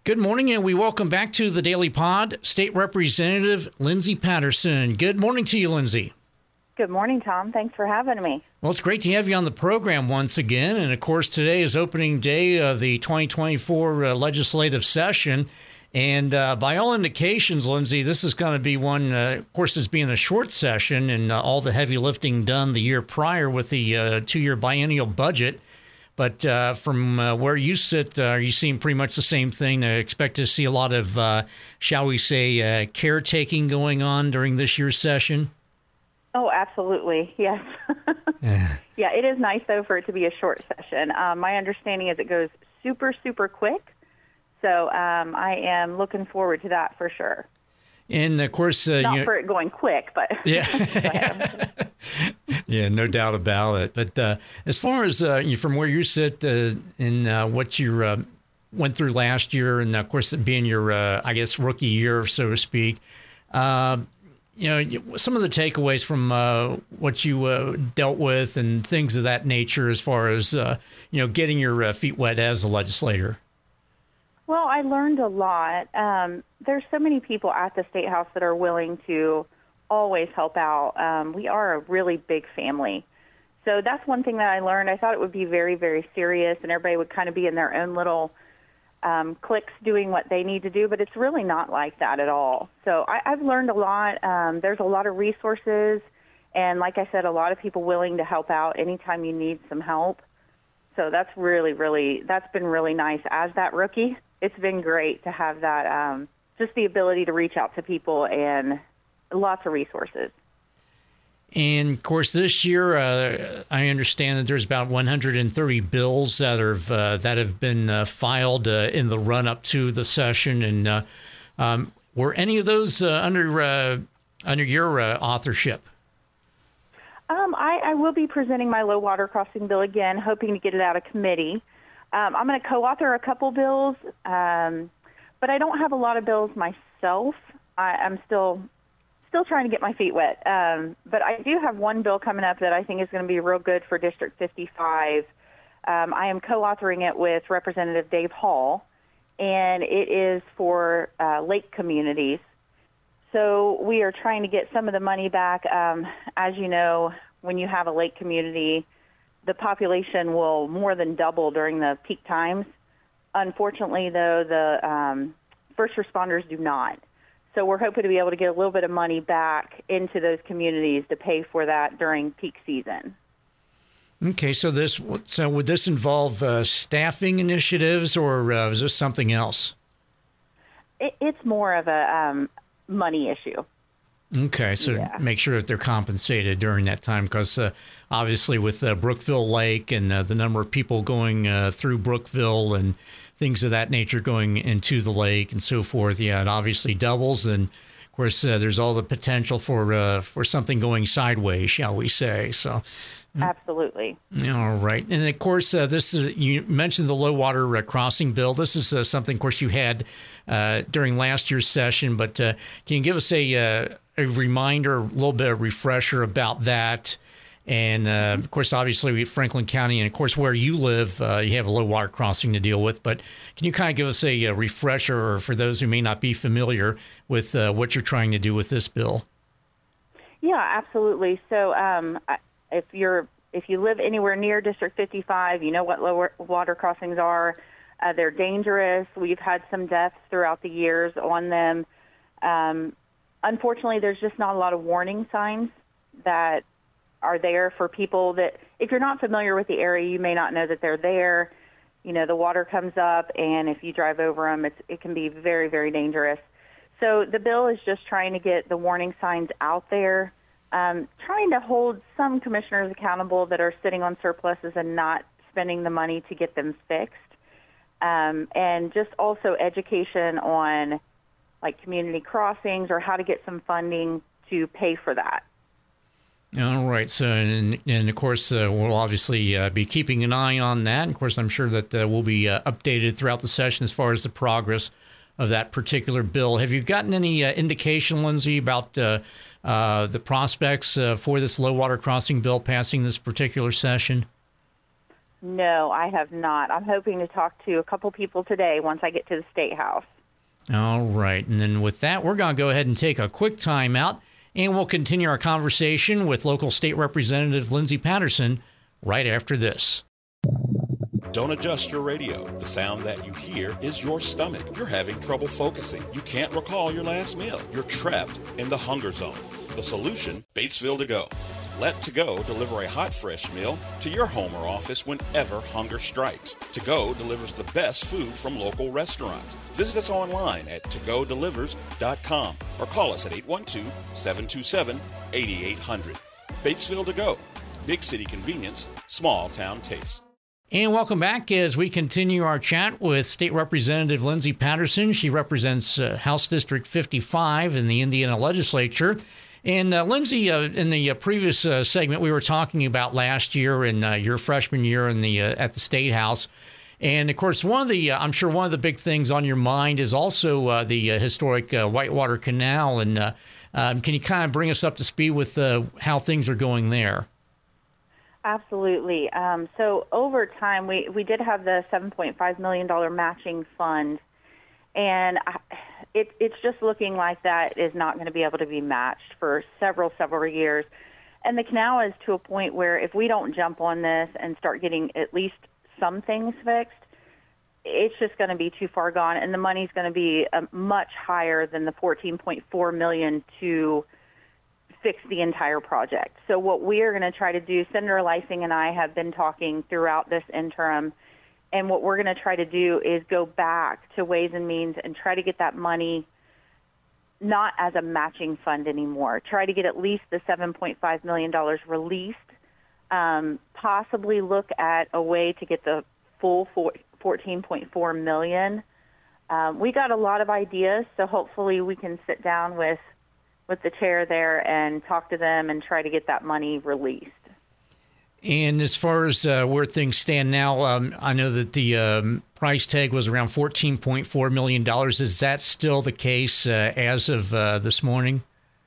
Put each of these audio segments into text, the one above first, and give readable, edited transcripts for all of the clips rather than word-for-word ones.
Good morning, and we welcome back to the Daily Pod State Representative Lindsay Patterson. Good morning to you, Lindsay. Good morning, Tom. Thanks for having me. Well, it's great to have you on the program once again. And, of course, today is opening day of the 2024 legislative session. And by all indications, Lindsay, this is going to be one, of course, it's being a short session and all the heavy lifting done the year prior with the two-year biennial budget. But from where you sit, are you seeing pretty much the same thing? I expect to see a lot of, shall we say, caretaking going on during this year's session? Oh, absolutely. Yes. Yeah, it is nice, though, for it to be a short session. My understanding is it goes super, super quick. So I am looking forward to that for sure. And, of course... Not for it going quick, but... Yeah. Yeah, no doubt about it. But as far as from where you sit and what you went through last year, and, of course, being your, I guess, rookie year, so to speak, some of the takeaways from what you dealt with and things of that nature as far as, getting your feet wet as a legislator. Well, I learned a lot. There's so many people at the State House that are willing to always help out. We are a really big family. So that's one thing that I learned. I thought it would be very, very serious and everybody would kind of be in their own little cliques doing what they need to do, but it's really not like that at all. So I've learned a lot. There's a lot of resources and, like I said, a lot of people willing to help out anytime you need some help. So that's that's been really nice. As that rookie, it's been great to have that, just the ability to reach out to people and lots of resources. And, of course, this year, I understand that there's about 130 bills that have been filed in the run-up to the session. And were any of those under your authorship? I will be presenting my low water crossing bill again, hoping to get it out of committee. I'm going to co-author a couple bills, but I don't have a lot of bills myself. I'm still trying to get my feet wet. But I do have one bill coming up that I think is going to be real good for District 55. I am co-authoring it with Representative Dave Hall, and it is for lake communities. So we are trying to get some of the money back. As you know, when you have a lake community, the population will more than double during the peak times. Unfortunately, though, the first responders do not. So we're hoping to be able to get a little bit of money back into those communities to pay for that during peak season. Okay, so would this involve staffing initiatives, or is this something else? It's more of a money issue. Okay, so make sure that they're compensated during that time, because obviously with Brookville Lake and the number of people going through Brookville and things of that nature going into the lake and so forth, it obviously doubles. And, of course, there's all the potential for something going sideways, shall we say. So, absolutely. All right. And, of course, you mentioned the low water crossing bill. This is something, of course, you had during last year's session. But can you give us a reminder, a little bit of refresher about that? And, of course, obviously, Franklin County and, of course, where you live, you have a low water crossing to deal with. But can you kind of give us a refresher for those who may not be familiar with what you're trying to do with this bill? Yeah, absolutely. So if you live anywhere near District 55, you know what low water crossings are. They're dangerous. We've had some deaths throughout the years on them. Unfortunately, there's just not a lot of warning signs that are there for people that, if you're not familiar with the area, you may not know that they're there. You know, the water comes up, and if you drive over them, it can be very, very dangerous. So the bill is just trying to get the warning signs out there, trying to hold some commissioners accountable that are sitting on surpluses and not spending the money to get them fixed, and just also education on, like, community crossings or how to get some funding to pay for that. All right. So, and of course, we'll obviously be keeping an eye on that. And of course, I'm sure that we'll be updated throughout the session as far as the progress of that particular bill. Have you gotten any indication, Lindsay, about the prospects for this low water crossing bill passing this particular session? No, I have not. I'm hoping to talk to a couple people today once I get to the State House. All right. And then with that, we're going to go ahead and take a quick time out, and we'll continue our conversation with local state representative Lindsay Patterson right after this. Don't adjust your radio. The sound that you hear is your stomach. You're having trouble focusing. You can't recall your last meal. You're trapped in the hunger zone. The solution, Batesville To Go. Let To Go deliver a hot, fresh meal to your home or office whenever hunger strikes. To Go delivers the best food from local restaurants. Visit us online at togodelivers.com or call us at 812-727-8800. Batesville To Go. Big city convenience, small town taste. And welcome back as we continue our chat with State Representative Lindsay Patterson. She represents House District 55 in the Indiana Legislature. And Lindsay, in the previous segment, we were talking about last year and your freshman year in the at the State House. And, of course, I'm sure one of the big things on your mind is also the historic Whitewater Canal. And can you kind of bring us up to speed with how things are going there? Absolutely. So over time, we did have the $7.5 million matching fund, and it's just looking like that is not going to be able to be matched for several years. And the canal is to a point where if we don't jump on this and start getting at least some things fixed, it's just going to be too far gone, and the money's going to be much higher than the $14.4 million to fix the entire project. So what we are going to try to do, Senator Leising and I have been talking throughout this interim, and what we're going to try to do is go back to Ways and Means and try to get that money not as a matching fund anymore. Try to get at least the $7.5 million released, possibly look at a way to get the full $14.4 million. We got a lot of ideas, so hopefully we can sit down with the chair there and talk to them and try to get that money released. And as far as where things stand now, I know that the price tag was around $14.4 million. Is that still the case as of this morning?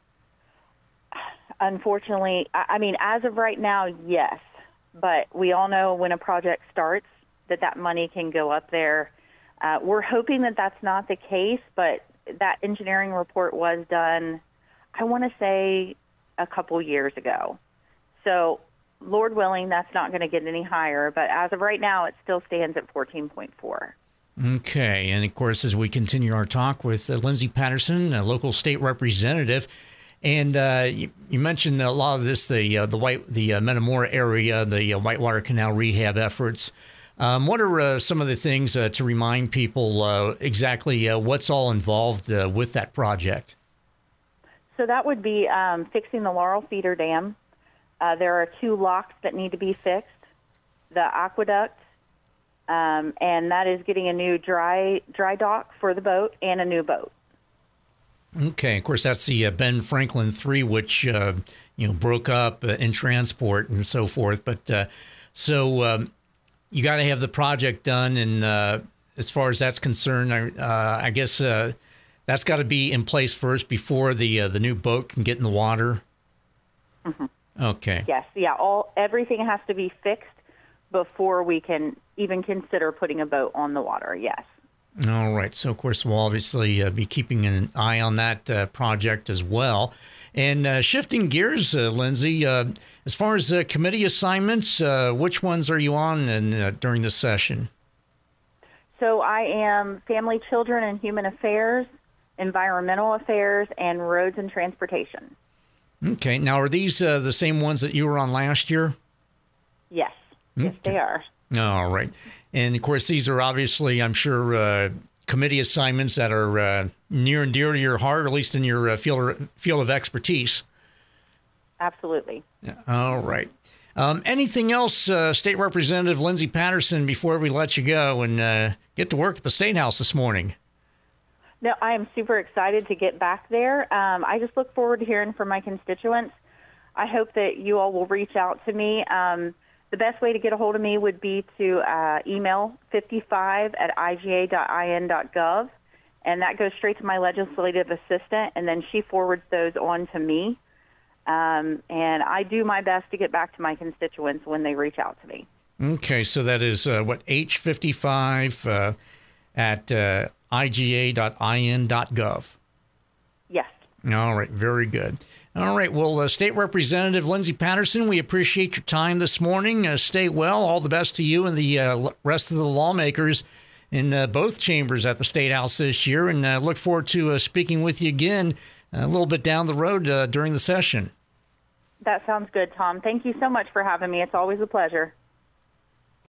Unfortunately, I mean, as of right now, yes. But we all know when a project starts that money can go up there. We're hoping that that's not the case, but that engineering report was done, I want to say, a couple years ago. So, Lord willing, that's not going to get any higher. But as of right now, it still stands at 14.4. Okay. And, of course, as we continue our talk with Lindsay Patterson, a local state representative, and you mentioned a lot of this, the Metamora area, the Whitewater Canal rehab efforts. What are some of the things to remind people exactly what's all involved with that project? So that would be fixing the Laurel Feeder Dam. There are 2 locks that need to be fixed, the aqueduct, and that is getting a new dry dock for the boat and a new boat. Okay, of course, that's the Ben Franklin 3, which broke up in transport and so forth. But so you got to have the project done, and as far as that's concerned, I guess that's got to be in place first before the new boat can get in the water. Mm-hmm. Okay. Yes. Yeah. Everything has to be fixed before we can even consider putting a boat on the water. Yes. All right. So, of course, we'll obviously be keeping an eye on that project as well. And shifting gears, Lindsay, as far as committee assignments, which ones are you on during this session? So I am Family, Children, and Human Affairs, Environmental Affairs, and Roads and Transportation. Okay. Now, are these the same ones that you were on last year? Yes. Yes, they are. All right. And, of course, these are obviously, I'm sure, committee assignments that are near and dear to your heart, or at least in your field of expertise. Absolutely. All right. Anything else, State Representative Lindsay Patterson, before we let you go and get to work at the State House this morning? No, I am super excited to get back there. I just look forward to hearing from my constituents. I hope that you all will reach out to me. The best way to get a hold of me would be to email 55@iga.in.gov, and that goes straight to my legislative assistant, and then she forwards those on to me. And I do my best to get back to my constituents when they reach out to me. Okay, so that is H55 at iga.in.gov. Yes. All right, very good. All right, well, State Representative Lindsay Patterson, we appreciate your time this morning. Stay well. All the best to you and the rest of the lawmakers in both chambers at the State House this year, and look forward to speaking with you again a little bit down the road during the session. That sounds good, Tom. Thank you so much for having me. It's always a pleasure.